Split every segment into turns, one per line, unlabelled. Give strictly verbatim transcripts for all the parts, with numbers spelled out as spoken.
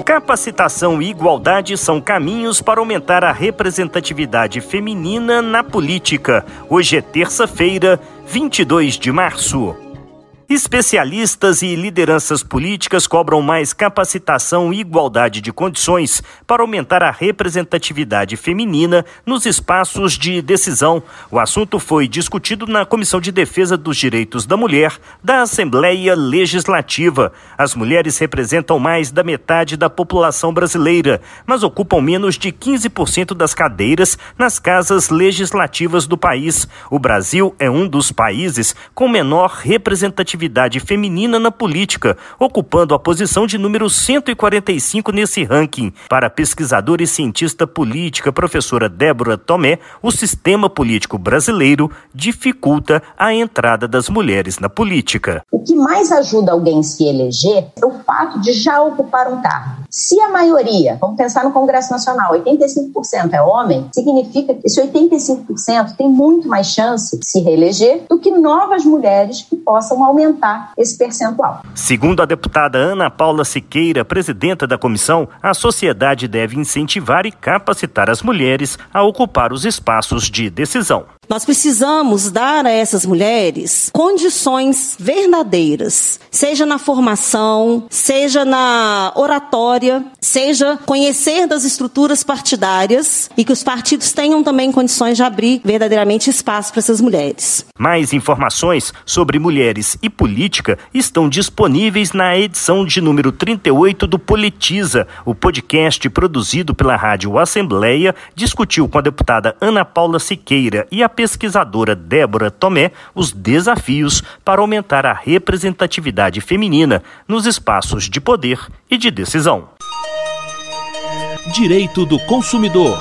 Capacitação e igualdade são caminhos para aumentar a representatividade feminina na política. Hoje é terça-feira, vinte e dois de março. Especialistas e lideranças políticas cobram mais capacitação e igualdade de condições para aumentar a representatividade feminina nos espaços de decisão. O assunto foi discutido na Comissão de Defesa dos Direitos da Mulher da Assembleia Legislativa. As mulheres representam mais da metade da população brasileira, mas ocupam menos de quinze por cento das cadeiras nas casas legislativas do país. O Brasil é um dos países com menor representatividade atividade feminina na política, ocupando a posição de número cento e quarenta e cinco nesse ranking. Para a pesquisadora e cientista política professora Débora Tomé, o sistema político brasileiro dificulta a entrada das mulheres na política.
O que mais ajuda alguém a se eleger é o fato de já ocupar um cargo. Se a maioria, vamos pensar no Congresso Nacional, oitenta e cinco por cento é homem, significa que esse oitenta e cinco por cento tem muito mais chance de se reeleger do que novas mulheres que possam aumentar esse percentual.
Segundo a deputada Ana Paula Siqueira, presidenta da comissão, a sociedade deve incentivar e capacitar as mulheres a ocupar os espaços de decisão.
Nós precisamos dar a essas mulheres condições verdadeiras, seja na formação, seja na oratória, seja conhecer das estruturas partidárias e que os partidos tenham também condições de abrir verdadeiramente espaço para essas mulheres.
Mais informações sobre mulheres e política estão disponíveis na edição de número trinta e oito do Politiza. O podcast produzido pela Rádio Assembleia discutiu com a deputada Ana Paula Siqueira e a pesquisadora Débora Tomé os desafios para aumentar a representatividade feminina nos espaços de poder e de decisão.
Direito do consumidor.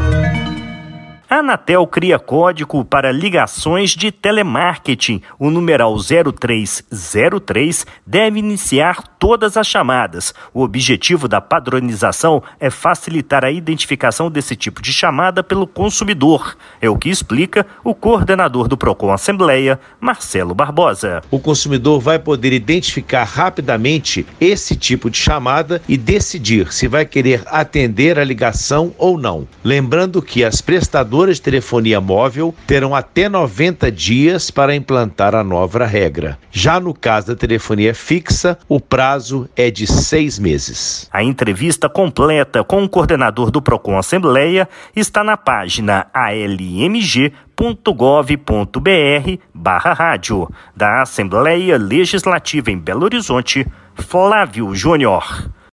A Anatel cria código para ligações de telemarketing. O numeral zero três zero três deve iniciar todas as chamadas. O objetivo da padronização é facilitar a identificação desse tipo de chamada pelo consumidor. É o que explica o coordenador do Procon Assembleia, Marcelo Barbosa.
O consumidor vai poder identificar rapidamente esse tipo de chamada e decidir se vai querer atender a ligação ou não. Lembrando que as prestadoras de telefonia móvel terão até noventa dias para implantar a nova regra. Já no caso da telefonia fixa, o prazo é de seis meses.
A entrevista completa com o coordenador do Procon Assembleia está na página almg ponto gov ponto br barra rádio da Assembleia Legislativa em Belo Horizonte, Flávio Júnior.